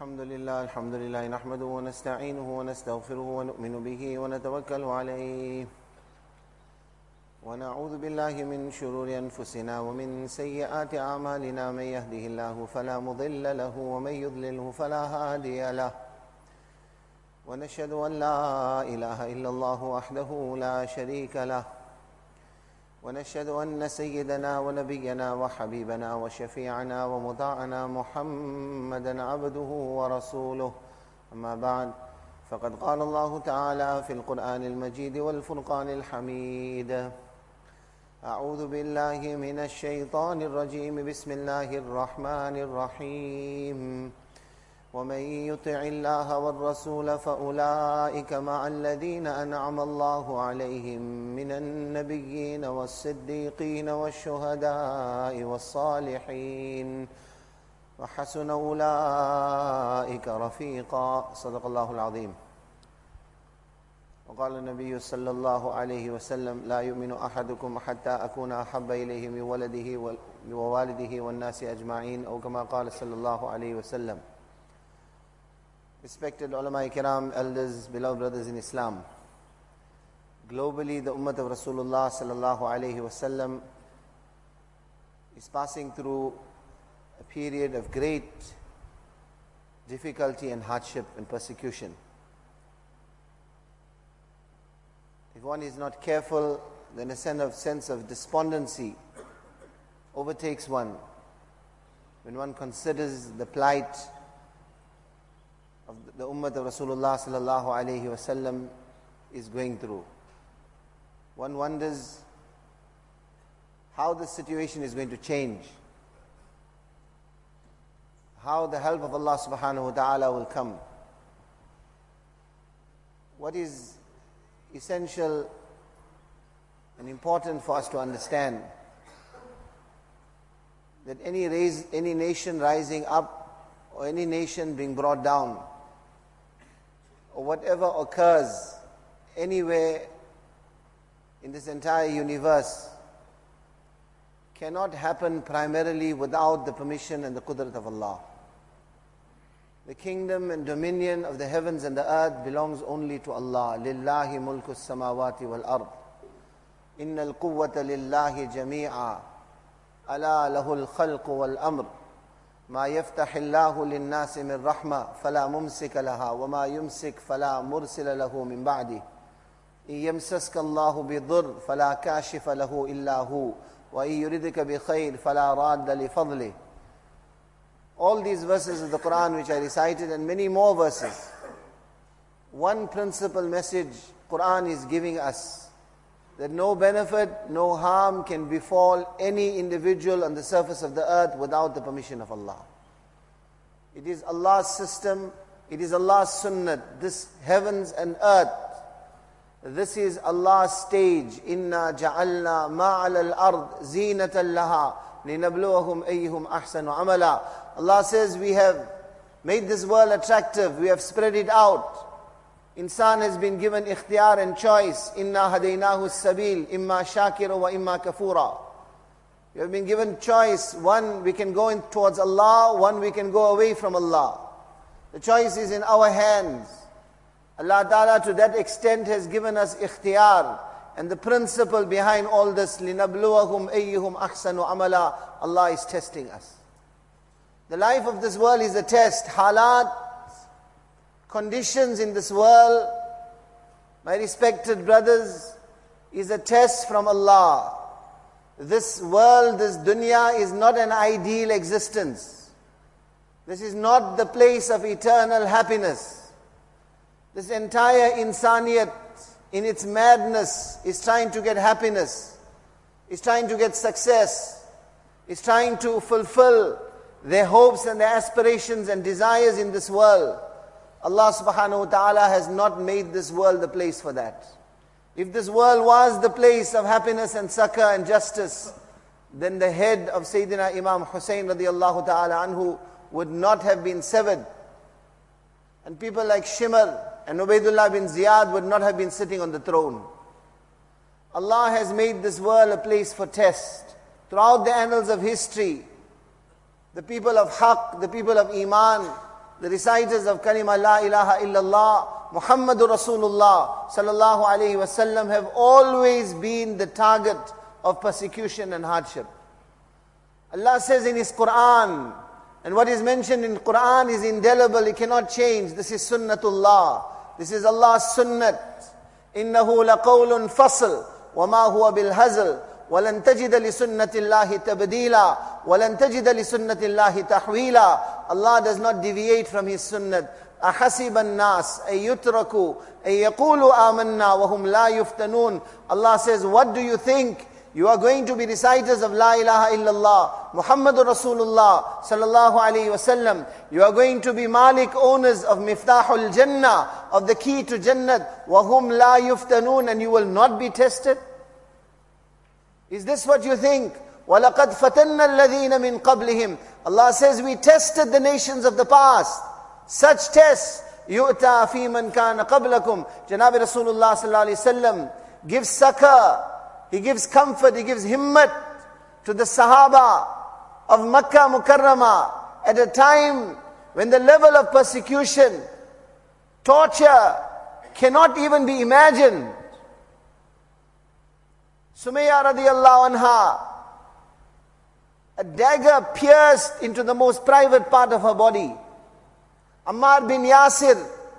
الحمد لله نحمده ونستعينه ونستغفره ونؤمن به ونتوكل عليه ونعوذ بالله من شرور أنفسنا ومن سيئات أعمالنا من يهده الله فلا مضل له ومن يضلله فلا هادي له ونشهد أن لا إله إلا الله وحده لا شريك له ونشهد أن سيدنا ونبينا وحبيبنا وشفيعنا ومطاعنا محمدا عبده ورسوله أما بعد فقد قال الله تعالى في القرآن المجيد والفرقان الحميد أعوذ بالله من الشيطان الرجيم بسم الله الرحمن الرحيم ومن يطع الله والرسول فأولئك مع الذين أنعم الله عليهم من النبيين والصديقين والشهداء والصالحين وحسن أولئك رفيقا صدق الله العظيم وقال النبي صلى الله عليه وسلم لا يؤمن أحدكم حتى أكون أحب إليه من ولده ووالده والناس أجمعين أو كما قال صلى الله عليه وسلم. Respected ulama kiram, elders, beloved brothers in Islam. Globally, the ummah of Rasulullah sallallahu alayhi wasallam is passing through a period of great difficulty and hardship and persecution. If one is not careful, then a sense of despondency overtakes one when one considers the plight of the ummah of Rasulullah sallallahu alayhi wasallam is going through. One wonders how the situation is going to change, how the help of Allah subhanahu wa ta'ala will come. What is essential and important for us to understand, that any nation rising up or any nation being brought down, or whatever occurs anywhere in this entire universe, cannot happen primarily without the permission and the qudrat of Allah. The kingdom and dominion of the heavens and the earth belongs only to Allah. Lillahi mulku samawati wal ard. Innal quwwata lillahi jami'a. Ala lahul khalqu wal amr. ما يفتح الله للناس من رحمة فلا ممسك لها وما يمسك فلا مرسل له من بعده إن يمسسك الله بضر فلا كاشف له إلا هو وإن يردك بخير فلا راد لفضله. All these verses of the Quran which I recited and many more verses, one principal message Quran is giving us, that no benefit, no harm can befall any individual on the surface of the earth without the permission of Allah. It is Allah's system, it is Allah's sunnah, this heavens and earth. This is Allah's stage. Inna ja'alna ma'al al-ard zinatan laha linabluwahum ayyuhum ahsanu amala. Allah says we have made this world attractive, we have spread it out. Insan has been given ikhtiyar and choice. Inna hadaynahu as-sabil imma shakira wa imma kafura. You have been given choice. One, we can go in towards Allah. One, we can go away from Allah. The choice is in our hands. Allah Ta'ala to that extent has given us ikhtiyar. And the principle behind all this, لِنَبْلُوَهُمْ أَيُّهُمْ أَحْسَنُ عَمَلًا, Allah is testing us. The life of this world is a test. Halat, conditions in this world, my respected brothers, is a test from Allah. This world, this dunya is not an ideal existence. This is not the place of eternal happiness. This entire insaniyat in its madness is trying to get happiness, is trying to get success, is trying to fulfill their hopes and their aspirations and desires in this world. Allah subhanahu wa ta'ala has not made this world the place for that. If this world was the place of happiness and succor and justice, then the head of Sayyidina Imam Hussein radiallahu ta'ala anhu would not have been severed. And people like Shimr and Ubaidullah bin Ziyad would not have been sitting on the throne. Allah has made this world a place for test. Throughout the annals of history, the people of Haqq, the people of Iman, the reciters of kalima la ilaha illallah, Muhammadur Rasulullah sallallahu alayhi wasallam have always been the target of persecution and hardship. Allah says in His Quran, and what is mentioned in Quran is indelible, it cannot change. This is sunnatullah. This is Allah's sunnat. إِنَّهُ لَقَوْلٌ فَصْلٌ وَمَا هُوَ بِالْهَزْلِ وَلَن تَجِدَ لِسُنَّةِ اللَّهِ تَبْدِيلًا وَلَن تَجِدَ لِسُنَّةِ اللَّهِ تَحْوِيلًا. Allah does not deviate from His sunnat. أَحَسِبَ النَّاسَ أَن يُتْرَكُوا أَن يَقُولُوا آمَنَّا وَهُمْ لَا يُفْتَنُونَ. Allah says, what do you think? You are going to be reciters of La ilaha illallah, Muhammadur Rasulullah sallallahu alayhi wasallam. You are going to be Malik owners of Miftahul Jannah, of the key to Jannat. وَهُمْ لَا يُفْتَنُونَ. And you will not be tested? Is this what you think? وَلَقَدْ فَتَنَّ الَّذِينَ مِنْ قَبْلِهِمْ. Allah says, we tested the nations of the past. Such tests, يُؤْتَى فِي مَنْ كَانَ قَبْلَكُمْ. Janabi Rasulullah sallallahu alayhi wasallam gives succor, He gives comfort, He gives himmat to the Sahaba of Makkah Mukarramah at a time when the level of persecution, torture cannot even be imagined. Sumayya radiyallahu anha, a dagger pierced into the most private part of her body. Ammar bin Yasir,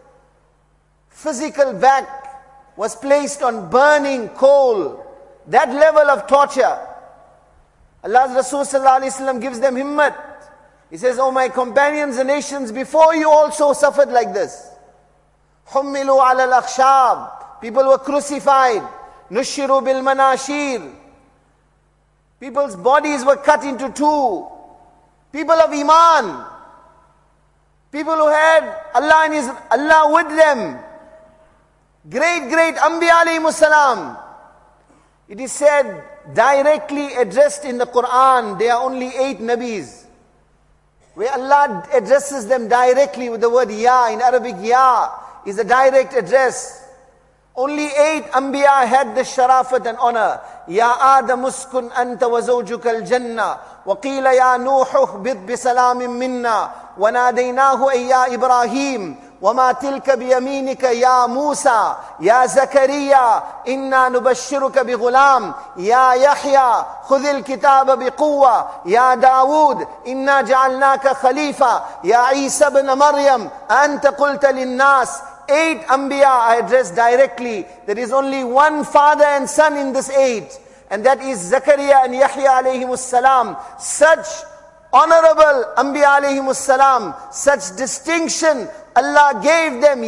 physical back was placed on burning coal. That level of torture. Allah's Rasul sallallahu alayhi wasallam gives them himmat. He says, oh my companions, the nations before you also suffered like this. Hummilu ala al-akhshab. People were crucified. Nushiru bil manashir. People's bodies were cut into two. People of Iman. People who had Allah with them. Great Anbiya alayhimus salam. It is said, directly addressed in the Quran, there are only 8 Nabis, where Allah addresses them directly with the word Ya. In Arabic, Ya is a direct address. Only 8 Anbiya had this sharafat and honor. Ya Adam uskun anta wa zawjuka al-jannah. Wa qila ya Nuh bid bi salamin minna. Wa nadaynahu ay ya Ibrahim. وَمَا تِلْكَ بِيَمِينِكَ يَا مُوسَى يَا زَكَرِيَّا إِنَّا نُبَشِّرُكَ بِغُلَامٍ يَا يَحْيَى خُذِ الْكِتَابَ بِقُوَّةٍ يَا دَاوُودَ إِنَّا جَعَلْنَاكَ خَلِيفَةً يَا عِيسَى بْنَ مَرْيَمَ أَنْتَ قُلْتَ لِلنَّاسِ. 8 Anbiya are addressed directly. There is only one father and son in this 8, and that is Zakaria and Yahya alayhimus salam. Such honorable Anbiya alayhimus salam, such distinction Allah gave them,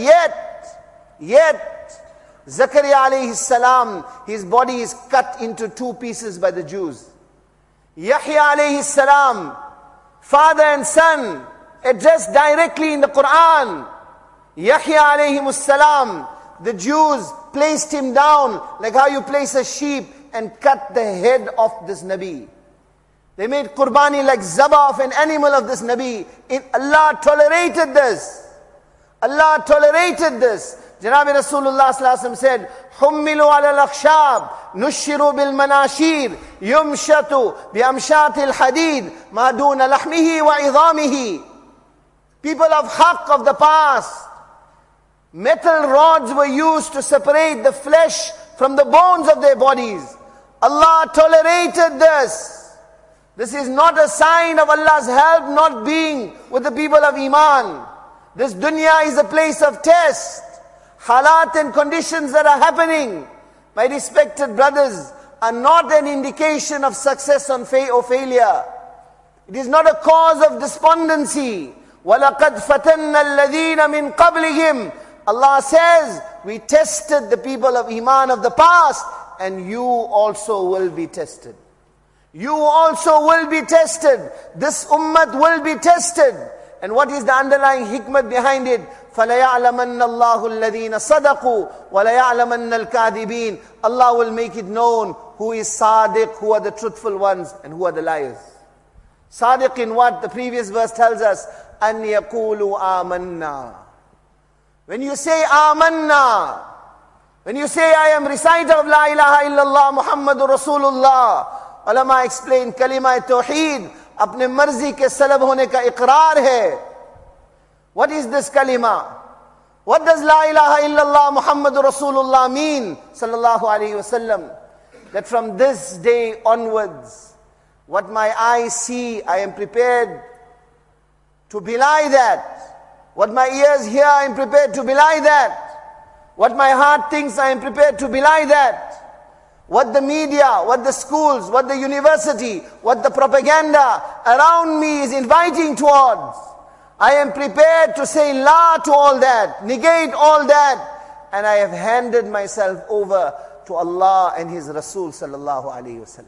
yet Zakaria alayhi salam, his body is cut into 2 pieces by the Jews. Yahya alayhi salam, father and son, addressed directly in the Quran. Yahya alayhi salam, the Jews placed him down like how you place a sheep and cut the head of this Nabi. They made qurbani like zabah of an animal of this Nabi. Allah tolerated this. Allah tolerated this. Janabi Rasulullah sallallahu alaihi wasallam said, "Hummilu ala al-akhshab, nushiru bil manashir, yumshatu bi amshat al-hadid, ma duna lahmihi wa idamihi." People of haqq of the past, metal rods were used to separate the flesh from the bones of their bodies. Allah tolerated this. This is not a sign of Allah's help not being with the people of Iman. This dunya is a place of test. Halat and conditions that are happening, my respected brothers, are not an indication of success or failure. It is not a cause of despondency. وَلَقَدْ فَتَنَّ الَّذِينَ مِنْ قَبْلِهِمْ. Allah says, we tested the people of Iman of the past, and you also will be tested. You also will be tested. This ummat will be tested. And what is the underlying hikmah behind it? فَلَيَعْلَمَنَّ اللَّهُ الَّذِينَ صَدَقُوا وَلَيَعْلَمَنَّ الْكَاذِبِينَ. Allah will make it known who is sadiq, who are the truthful ones, and who are the liars. Sadiq in what? The previous verse tells us, أَنْ يَقُولُوا آمَنَّا. When you say amanna, when you say I am reciter of La ilaha illallah Muhammadur Rasulullah, ulama explain kalima tawheed अपने मर्जी के slub होने का इकरार है. What is this kalima? What does La ilaha illallah Muhammadur Rasulullah mean? Sallallahu alayhi wasallam. That from this day onwards, what my eyes see, I am prepared to belie that. What my ears hear, I am prepared to belie that. What my heart thinks, I am prepared to belie that. What the media, what the schools, what the university, what the propaganda around me is inviting towards, I am prepared to say la to all that, negate all that, and I have handed myself over to Allah and His Rasul sallallahu alayhi wasallam.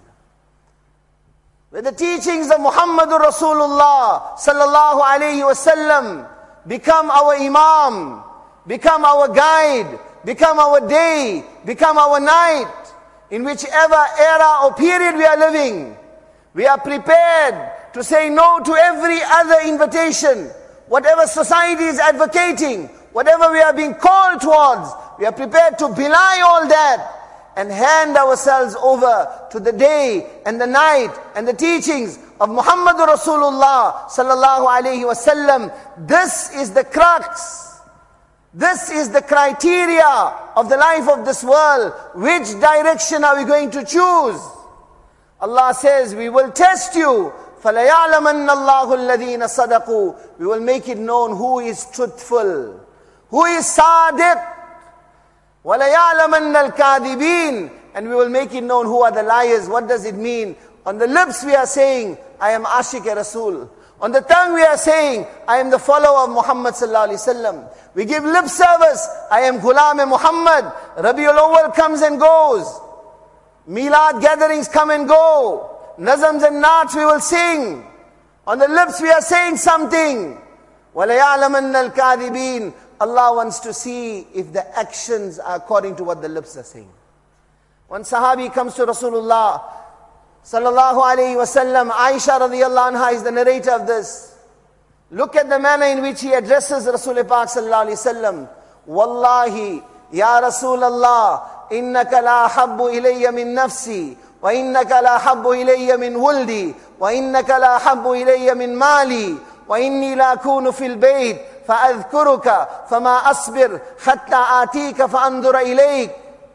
Where the teachings of Muhammadur Rasulullah sallallahu alayhi wasallam become our imam, become our guide, become our day, become our night, in whichever era or period we are living, we are prepared to say no to every other invitation. Whatever society is advocating, whatever we are being called towards, we are prepared to belie all that and hand ourselves over to the day and the night and the teachings of Muhammadur Rasulullah sallallahu alayhi wasallam. This is the crux. This is the criteria of the life of this world. Which direction are we going to choose? Allah says, we will test you. فَلَيَعْلَمَنَّ اللَّهُ الَّذِينَ صَدَقُوا. We will make it known who is truthful, who is sadiq. وَلَيَعْلَمَنَّ الْكَاذِبِينَ. And we will make it known who are the liars. What does it mean? On the lips we are saying, I am Ashiq-e-Rasul. On the tongue we are saying, I am the follower of Muhammad sallallahu alaihi wasallam. We give lip service, I am Ghulam-e-Muhammad. Rabiul Awwal comes and goes. Milad gatherings come and go. Nazams and naats we will sing. On the lips we are saying something. وَلَيَعْلَمَنَّ الْكَاذِبِينَ. Allah wants to see if the actions are according to what the lips are saying. One Sahabi comes to Rasulullah sallallahu alayhi wasallam. Aisha radiyallahu anha is the narrator of this. Look at the manner in which he addresses Rasulullah Pak sallallahu alayhi wasallam. Wallahi, ya Rasulallah, innaka la habbu ilayya min nafsi, wa innaka la habbu ilayya min wuldi, wa innaka la habbu ilayya min mali, wa inni la akunu fil bayt, فأذكرك فما أصبر حتى آتيك فأنظر إليك.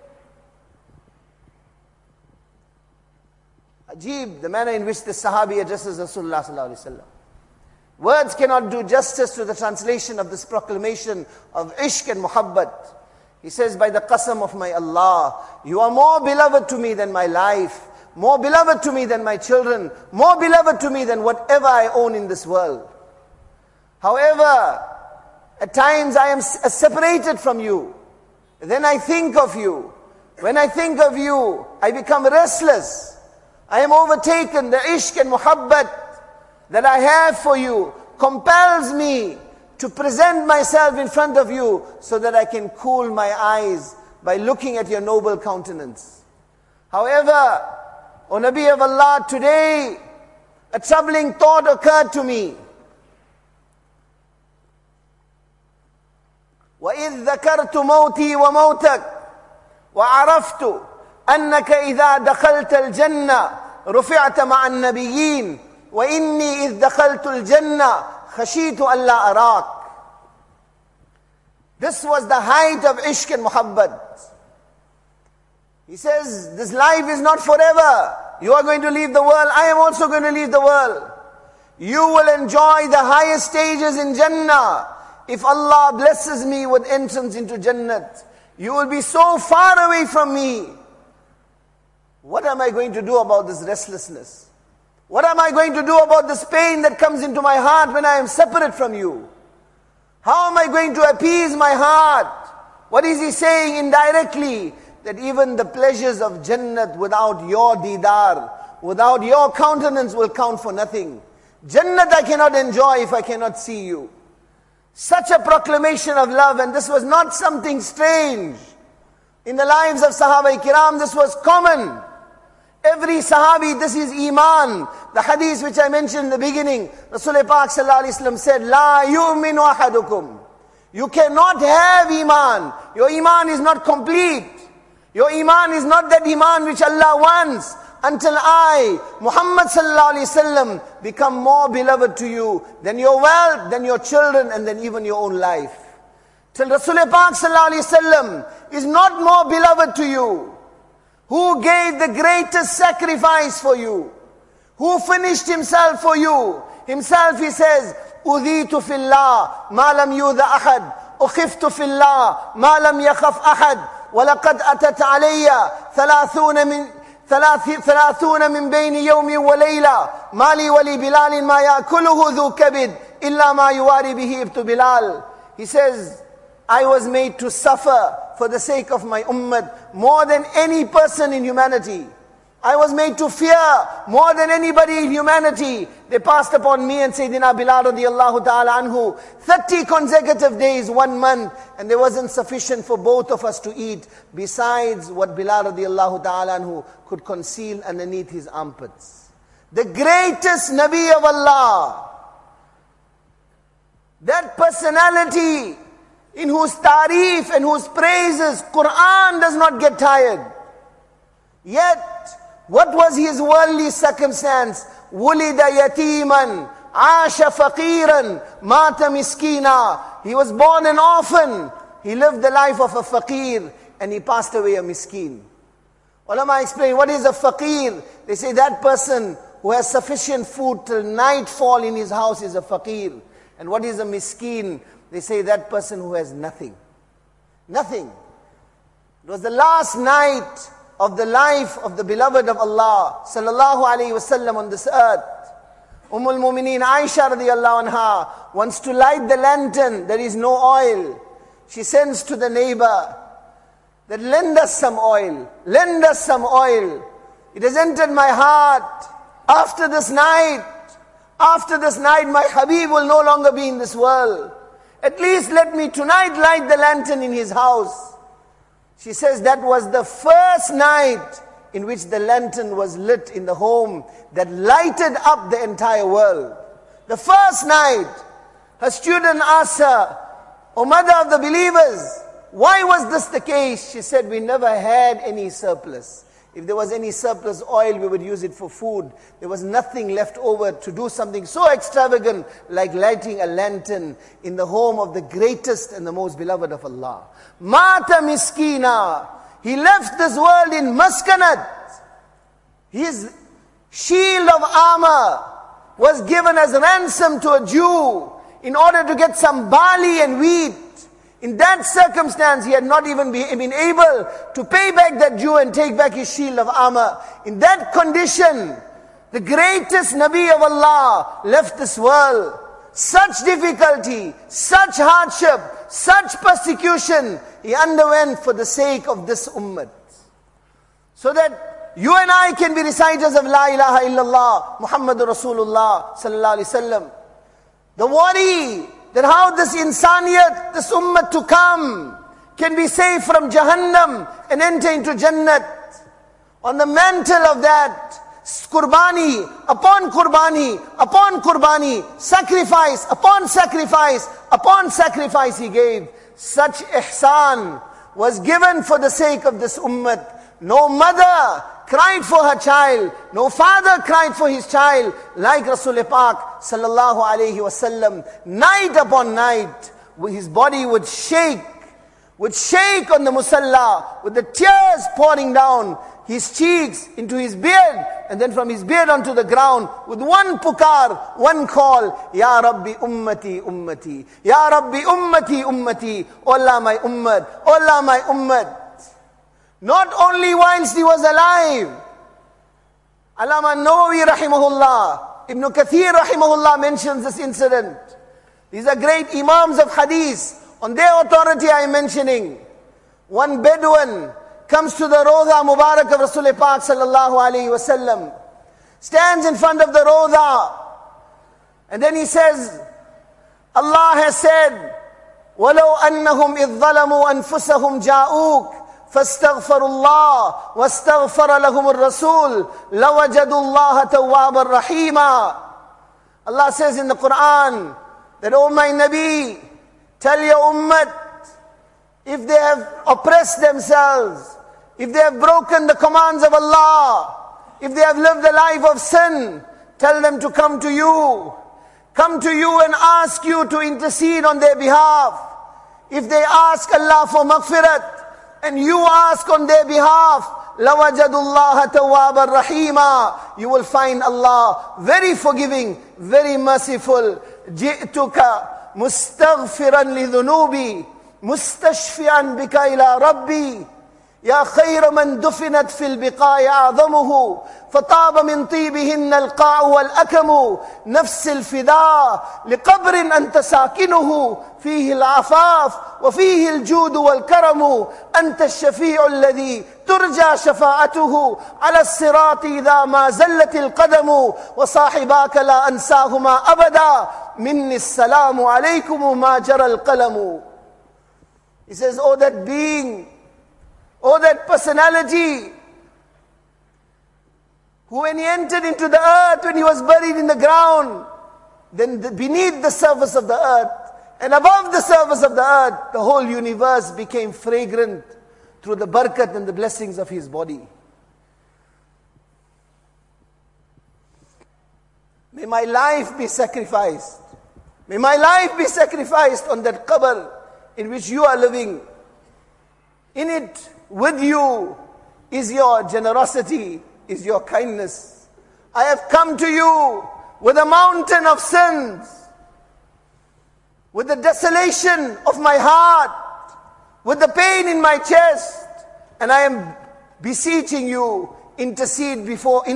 Ajib, the manner in which the Sahabi addresses Rasulullah sallallahu alaihi wasallam. Words cannot do justice to the translation of this proclamation of ishq and muhabbat. He says, by the qasam of my Allah, you are more beloved to me than my life, more beloved to me than my children, more beloved to me than whatever I own in this world. However, at times I am separated from you. Then I think of you. When I think of you, I become restless. I am overtaken. The ishq and muhabbat that I have for you compels me to present myself in front of you so that I can cool my eyes by looking at your noble countenance. However, O Nabi of Allah, today a troubling thought occurred to me. وَإِذْ ذَكَرْتُ مَوْتِي وَمَوْتَكَ وَعَرَفْتُ أَنَّكَ إِذَا دَخَلْتَ الْجَنَّةَ رُفِعْتَ مَعَ النَّبِيِّينَ وَإِنِّي إِذْ دَخَلْتُ الْجَنَّةَ خَشِيتُ أَلَّا أَرَاكَ. This was the height of ishq and muhabbat. He says, this life is not forever. You are going to leave the world. I am also going to leave the world. You will enjoy the highest stages in Jannah. If Allah blesses me with entrance into Jannat, you will be so far away from me. What am I going to do about this restlessness? What am I going to do about this pain that comes into my heart when I am separate from you? How am I going to appease my heart? What is he saying indirectly? That even the pleasures of Jannat without your didar, without your countenance will count for nothing. Jannat I cannot enjoy if I cannot see you. Such a proclamation of love, and this was not something strange. In the lives of Sahaba Kiram, this was common. Every Sahabi, this is Iman. The hadith which I mentioned in the beginning, Rasulullah Pak sallallahu alaihi wasallam said, La yu'minu ahadukum. You cannot have Iman. Your Iman is not complete. Your Iman is not that Iman which Allah wants. until I, Muhammad sallallahu alaihi wasallam, become more beloved to you than your wealth, than your children, and than even your own life. Till Rasulullah Pak sallallahu alaihi wasallam is not more beloved to you. Who gave the greatest sacrifice for you? Who finished himself for you? Himself, he says, أُذِيتُ فِي اللَّهِ مَا لَمْ يُوذَ أَحَدٍ أُخِفْتُ فِي اللَّهِ مَا لَمْ يَخَفْ أَحَدٍ وَلَقَدْ أَتَتْ عَلَيَّ ثلاثون من بين يوم وليلة ما لي ولي بلال ما يأكله ذو كبد إلا ما يواري به ابت بلال. He says, I was made to suffer for the sake of my ummah more than any person in humanity. I was made to fear more than anybody in humanity. They passed upon me and Sayyidina Bilal radiallahu ta'ala anhu 30 consecutive days, 1 month, and there wasn't sufficient for both of us to eat besides what Bilal radiallahu ta'ala anhu could conceal underneath his armpits. The greatest Nabi of Allah, that personality in whose tarif and whose praises Quran does not get tired. Yet, what was his worldly circumstance? وُلِدَ يَتِيمًا عَاشَ فَقِيرًا مَاتَ مِسْكِينًا. He was born an orphan. He lived the life of a faqir and he passed away a miskin. Ulama explain, what is a faqir? They say that person who has sufficient food till nightfall in his house is a faqir. And what is a miskin? They say that person who has nothing. Nothing. It was the last night of the life of the beloved of Allah sallallahu alaihi wasallam on this earth. Ummul Mumineen Aisha radiallahu anha wants to light the lantern. There is no oil. She sends to the neighbor that lend us some oil. Lend us some oil. It has entered my heart. After this night, my Habib will no longer be in this world. At least let me tonight light the lantern in his house. She says that was the first night in which the lantern was lit in the home that lighted up the entire world. The first night, her student asked her, "O mother of the believers, why was this the case?" She said, "We never had any surplus. If there was any surplus oil, we would use it for food. There was nothing left over to do something so extravagant like lighting a lantern in the home of the greatest and the most beloved of Allah." Mata miskina. He left this world in maskanat. His shield of armor was given as ransom to a Jew in order to get some barley and wheat. In that circumstance, he had not even been able to pay back that Jew and take back his shield of armor. In that condition, the greatest Nabi of Allah left this world. Such difficulty, such hardship, such persecution, he underwent for the sake of this ummah. So that you and I can be reciters of La ilaha illallah, Muhammadur Rasulullah sallallahu alaihi wasallam. The worry that how this insaniyat, this ummah to come, can be saved from Jahannam and enter into Jannat. On the mantle of that, Qurbani upon Qurbani upon Qurbani, sacrifice upon sacrifice upon sacrifice he gave. Such ihsan was given for the sake of this ummah. No mother cried for her child, no father cried for his child like Rasulullah Pak sallallahu alaihi wasallam. Night upon night, his body would shake on the musalla with the tears pouring down his cheeks into his beard, and then from his beard onto the ground with one pukar, one call, Ya Rabbi ummati ummati, Ya Rabbi ummati ummati, O Allah my ummah, O Allah my ummah. Not only whilst he was alive. Allama Nawawi rahimahullah, Ibn Kathir rahimahullah mentions this incident. These are great imams of hadith. On their authority I am mentioning. One Bedouin comes to the Rawda Mubarak of Rasulullah Pak sallallahu alayhi wasallam, stands in front of the Rawda, and then he says, Allah has said, وَلَوْ أَنَّهُمْ إِذْ ظَلَمُوا أَنفُسَهُمْ جَاءُوكَ فاستغفروا الله واستغفر لهم الرسول لوجدوا الله توابا رحيما. Allah says in the Quran that, O my Nabi, tell your ummah, if they have oppressed themselves, if they have broken the commands of Allah, If they have lived a life of sin, tell them to come to you. Come to you and ask you to intercede on their behalf. If they ask Allah for maghfirat, and you ask on their behalf, لَوَجَدُ اللَّهَ تَوَّابًا رَحِيمًا, you will find Allah very forgiving, very merciful. جِئْتُكَ مُسْتَغْفِرًا لِذُنُوبِي مُسْتَشْفِعًا بِكَ إِلَىٰ رَبِّي يا خير من دفنت في البقاع أعظمه فطاب من طيبهن القاع والأكم نفس الفداء لقبر أنت ساكنه فيه العفاف وفيه الجود والكرم أنت الشفيع الذي ترجى شفاعته على الصراط إذا ما زلت القدم وصاحباك لا أنساهما أبدا مني السلام عليكم ما جرى القلم. He says, oh that being, oh, that personality, who when he entered into the earth, when he was buried in the ground, then beneath the surface of the earth, and above the surface of the earth, the whole universe became fragrant through the barakat and the blessings of his body. May my life be sacrificed. May my life be sacrificed on that qabr in which you are living. In it, with you, is your generosity, is your kindness. I have come to you with a mountain of sins, with the desolation of my heart, with the pain in my chest, and I am beseeching you, intercede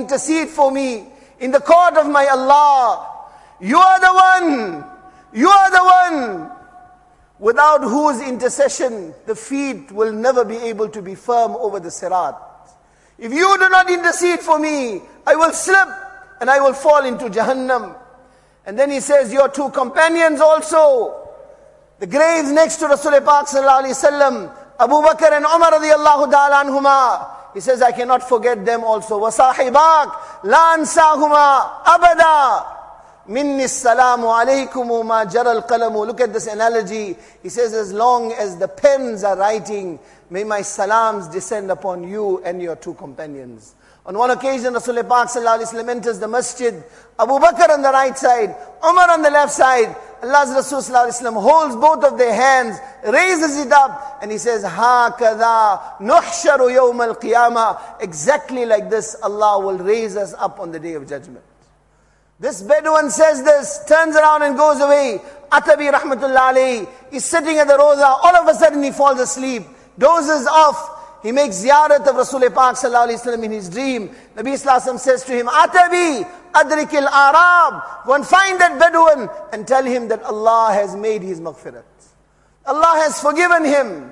for me in the court of my Allah. You are the one, you are the one without whose intercession the feet will never be able to be firm over the sirat. If you do not intercede for me, I will slip and I will fall into Jahannam. And then he says, your two companions also, the graves next to Rasulullah Pak sallallahu alaihi wasallam, Abu Bakr and Umar radiyallahu ta'ala anhuma. He says, I cannot forget them also. وَصَاحِبَاكَ لَا أَنْسَاهُمَا أَبَدًا Minni salamu alaykum ma jaral qalamu. Look at this analogy. He says, as long as the pens are writing, may my salams descend upon you and your two companions. On one occasion, Rasulullah Pak sallallahu alaihi wasallam enters the masjid. Abu Bakr on the right side, Umar on the left side. Allah's Rasul sallallahu alaihi wasallam holds both of their hands, raises it up, and he says, هَكَذَا نُحْشَرُ يَوْمَ الْقِيَامَةِ. Exactly like this, Allah will raise us up on the day of judgment. This Bedouin says this, turns around and goes away. Atabi rahmatullah alayhi is sitting at the roza. All of a sudden he falls asleep, dozes off. He makes ziyarat of Rasulullah Pak sallallahu alayhi wasallam in his dream. Nabi sallallahu alayhi wasallam says to him, Atabi adrikil Arab. Go and find that Bedouin and tell him that Allah has made his maghfirat. Allah has forgiven him.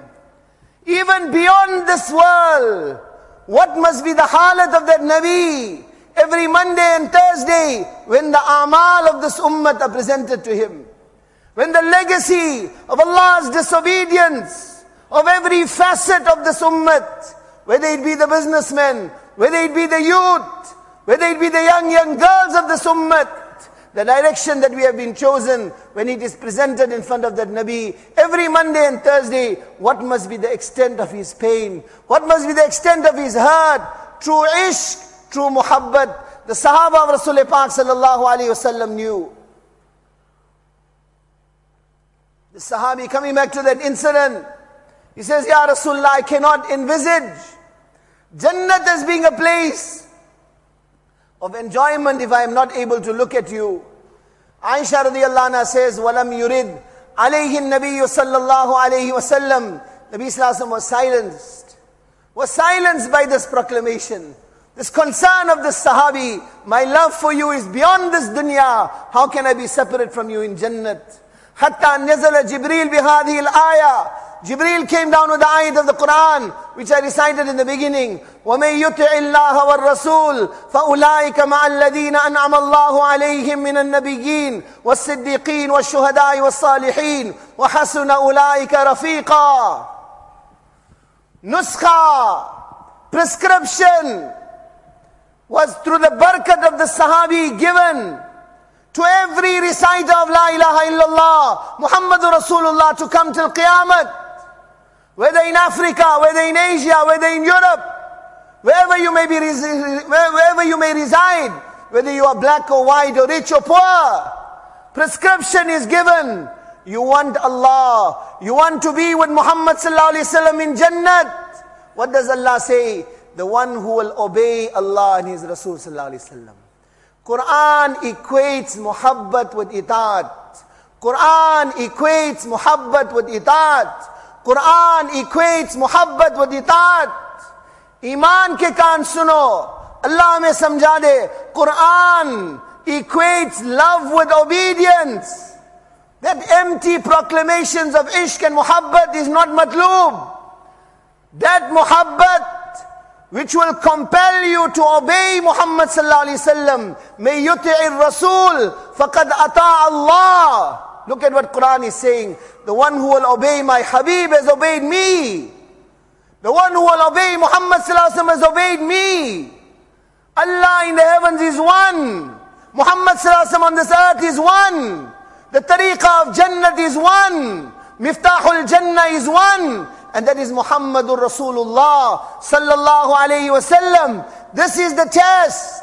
Even beyond this world, what must be the halat of that Nabi? Every Monday and Thursday, when the a'mal of this ummah are presented to him, when the legacy of Allah's disobedience of every facet of this ummah, whether it be the businessmen, whether it be the youth, whether it be the young girls of this ummah, the direction that we have been chosen, when it is presented in front of that Nabi, every Monday and Thursday, what must be the extent of his pain? What must be the extent of his hurt? True ishq, true muhabbat, the Sahaba of Rasulullah Pak sallallahu alayhi wasallam knew. The Sahabi, coming back to that incident, he says, Ya Rasulullah, I cannot envisage Jannat as being a place of enjoyment if I am not able to look at you. Aisha radiyallahu anha says, وَلَمْ يُرِدْ عَلَيْهِ النَّبِيُّ صَلَّى اللَّهُ عَلَيْهِ وَسَلَّمْ. Nabi sallallahu alayhi wa was silenced by this proclamation. This concern of this Sahabi, my love for you is beyond this dunya. How can I be separate from you in Jannat? Hatta nazala Jibreel bihadhi al-ayah. Jibreel came down with the ayat of the Quran, which I recited in the beginning. وَمَن يُطِعِ اللَّهَ وَالرَّسُولَ فَأُولَٰئِكَ مَعَ الَّذِينَ أَنْعَمَ اللَّهُ عَلَيْهِم مِّنَ النَّبِيِّينَ وَالصِّدِّيقِينَ وَالشُّهَدَاءِ وَالصَّالِحِينَ وَحَسُنَ أُولَٰئِكَ رَفِيقًا. Nuskha, prescription, was through the barakat of the Sahabi given to every reciter of La ilaha illallah, Muhammadur Rasulullah, to come till Qiyamah. Whether in Africa, whether in Asia, whether in Europe, wherever you may reside, whether you are black or white or rich or poor, prescription is given. You want Allah, you want to be with Muhammad sallallahu alaihi wasallam in Jannat. What does Allah say? The one who will obey Allah and His Rasul sallallahu alaihi wasallam. Quran equates muhabbat with itaat. Quran equates muhabbat with itaat. Quran equates muhabbat with itaat. Iman ke kaan suno. Allah hame samjha de. Quran equates love with obedience. That empty proclamations of ishq and muhabbat is not matloob. That muhabbat which will compel you to obey Muhammad sallallahu alaihi wasallam. May yuti'ir Rasul faqad ata Allah. Look at what Quran is saying. The one who will obey my Habib has obeyed me. The one who will obey Muhammad sallallahu alaihi wasallam has obeyed me. Allah in the heavens is one. Muhammad sallallahu alaihi wasallam on this earth is one. The tariqah of Jannat is one. Miftahul Jannah is one. And that is Muhammadur Rasulullah sallallahu alayhi wasallam. This is the test.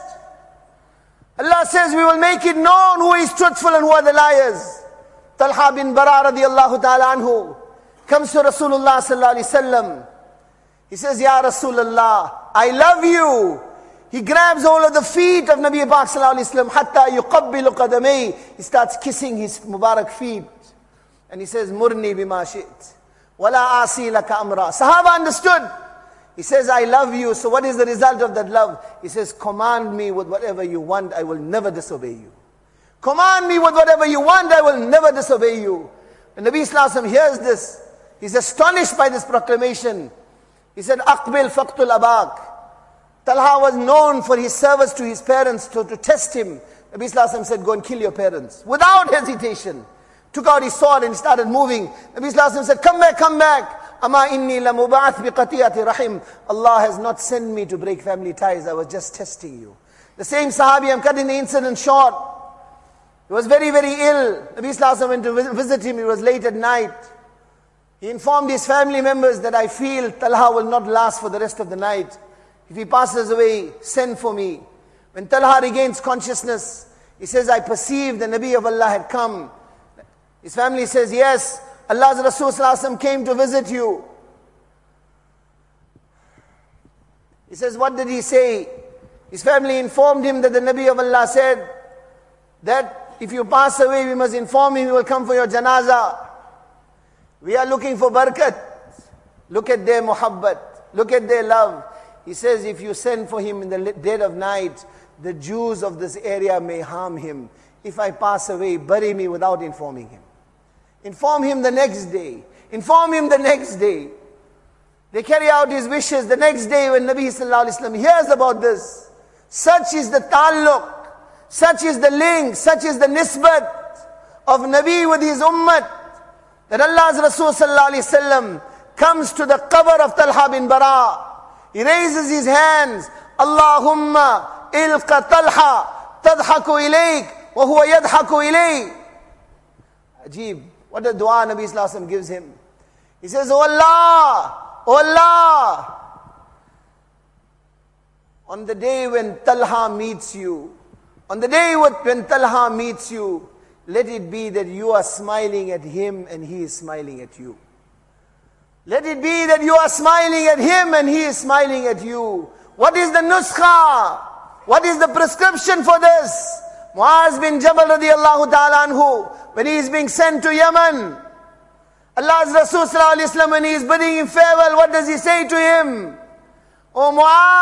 Allah says we will make it known who is truthful and who are the liars. Talha bin Bara radiallahu ta'ala anhu comes to Rasulullah sallallahu alayhi wasallam. He says, Ya Rasulullah, I love you. He grabs all of the feet of Nabi Pak sallallahu alayhi wasallam, hatta yuqabbilu qadamay. He starts kissing his Mubarak feet. And he says, Murni bima shi't. Wala asi laka amra. Sahaba understood. He says, I love you. So what is the result of that love? He says, command me with whatever you want. I will never disobey you. Command me with whatever you want. I will never disobey you. And Nabi Sallallahu Alaihi Wasallam hears this. He's astonished by this proclamation. He said, Aqbil faqtul abak. Talha was known for his service to his parents, to test him. Nabi Sallallahu Alaihi Wasallam said, go and kill your parents. Without hesitation. Took out his sword and started moving. Nabi Sallallahu Alaihi Wasallam said, come back, come back. Ama inni lamub'ath biqatiyati rahim. Allah has not sent me to break family ties. I was just testing you. The same Sahabi, I'm cutting the incident short. He was very, very ill. Nabi Sallallahu Alaihi Wasallam went to visit him. It was late at night. He informed his family members that I feel Talha will not last for the rest of the night. If he passes away, send for me. When Talha regains consciousness, he says, I perceived the Nabi of Allah had come. His family says, yes, Allah's Rasul Sallallahu Alaihi Wasallam came to visit you. He says, what did he say? His family informed him that the Nabi of Allah said that if you pass away, we must inform him, he will come for your janazah. We are looking for barakat. Look at their muhabbat. Look at their love. He says, if you send for him in the dead of night, the Jews of this area may harm him. If I pass away, bury me without informing him. Inform him the next day. Inform him the next day. They carry out his wishes the next day when Nabi Sallallahu Alaihi Wasallam hears about this. Such is the ta'alluq, such is the link, such is the nisbat of Nabi with his ummah, that Allah's Rasul Sallallahu Alaihi Wasallam comes to the qabr of Talha bin Bara. He raises his hands, Allahumma ilqa Talha tadhaku ilayk wa huwa yadhaku ilayk. Ajib. What a dua Nabi Sallallahu Alaihi Wasallam gives him. He says, Oh Allah, Oh Allah, on the day when Talha meets you, on the day when Talha meets you, let it be that you are smiling at him and he is smiling at you. Let it be that you are smiling at him and he is smiling at you. What is the nuskha? What is the prescription for this? Muaz bin Jabal radiallahu ta'ala anhu, when he is being sent to Yemen, Allah's Rasul sallallahu alaihi wasallam, when he is bidding him farewell, what does he say to him? Oh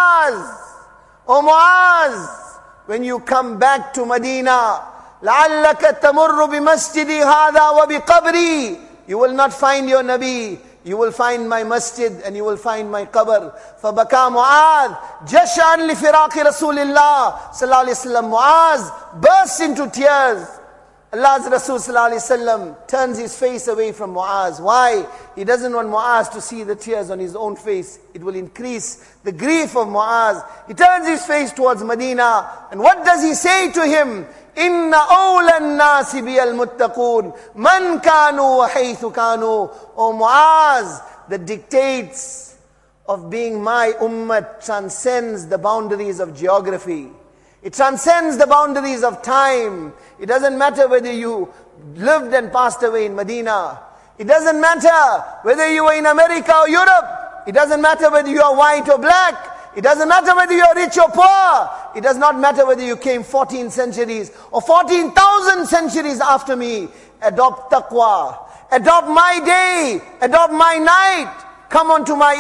Muaz, when you come back to Medina, لَعَلَّكَ تَمُرُّ بِمَسْجِدِ هَذَا وَبِقَبْرِي. You will not find your Nabi. You will find my masjid and you will find my qabr. فَبَكَى مُعَاذ جَشْعًا لِفِرَاقِ رَسُولِ اللَّهِ sallallahu alaihi wasallam. Muaz bursts into tears. Allah's Rasul sallallahu alaihi wasallam turns his face away from Muaz. Why? He doesn't want Muaz to see the tears on his own face. It will increase the grief of Muaz. He turns his face towards Medina. And what does he say to him? إِنَّ أَوْلَى النَّاسِ بِيَ الْمُتَّقُونَ مَنْ كَانُوا وَحَيْثُ كَانُوا. O Muaz, the dictates of being my ummah transcends the boundaries of geography. It transcends the boundaries of time. It doesn't matter whether you lived and passed away in Medina. It doesn't matter whether you were in America or Europe. It doesn't matter whether you are white or black. It doesn't matter whether you are rich or poor. It does not matter whether you came 14 centuries or 14,000 centuries after me. Adopt taqwa. Adopt my day. Adopt my night. Come onto my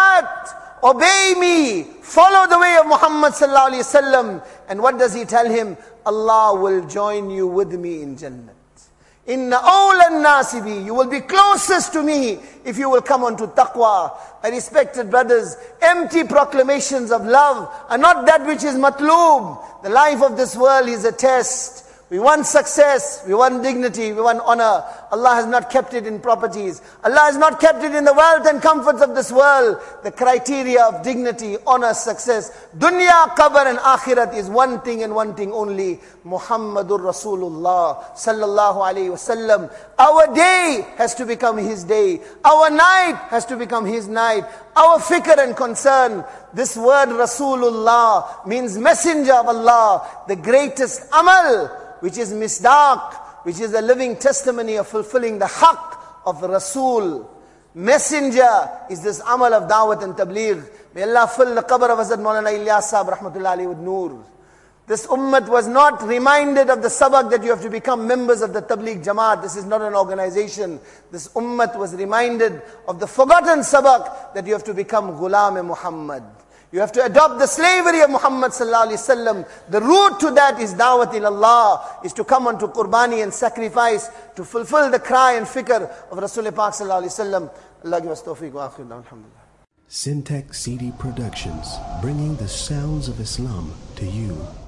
itaat. Obey me. Follow the way of Muhammad sallallahu alaihi wasallam. And what does he tell him? Allah will join you with me in Jannah. Inna awlan nasibi, you will be closest to me if you will come onto taqwa. My respected brothers, empty proclamations of love are not that which is matloob. The life of this world is a test. We want success, we want dignity, we want honor. Allah has not kept it in properties. Allah has not kept it in the wealth and comforts of this world. The criteria of dignity, honor, success, dunya, qabr and akhirat is one thing and one thing only. Muhammadur Rasulullah sallallahu alayhi wasallam. Our day has to become his day. Our night has to become his night. Our fikr and concern. This word Rasulullah means messenger of Allah. The greatest amal, which is misdaq, which is a living testimony of fulfilling the haqq of Rasul. Messenger is this amal of da'wat and tabligh. May Allah fill the qabr of Hazrat Maulana Ilyas Sahib rahmatullahi alayhi with noor. This ummah was not reminded of the sabak that you have to become members of the Tabligh Jamaat. This is not an organization. This ummah was reminded of the forgotten sabak that you have to become Ghulam-e Muhammad. You have to adopt the slavery of Muhammad sallallahu alaihi wasallam. The route to that is da'wat ilallah, is to come unto qurbani and sacrifice, to fulfill the cry and fikr of Rasul Pak sallallahu alaihi wasallam. Allah give us tawfiq wa akhir, alhamdulillah. Syntax CD Productions, bringing the sounds of Islam to you.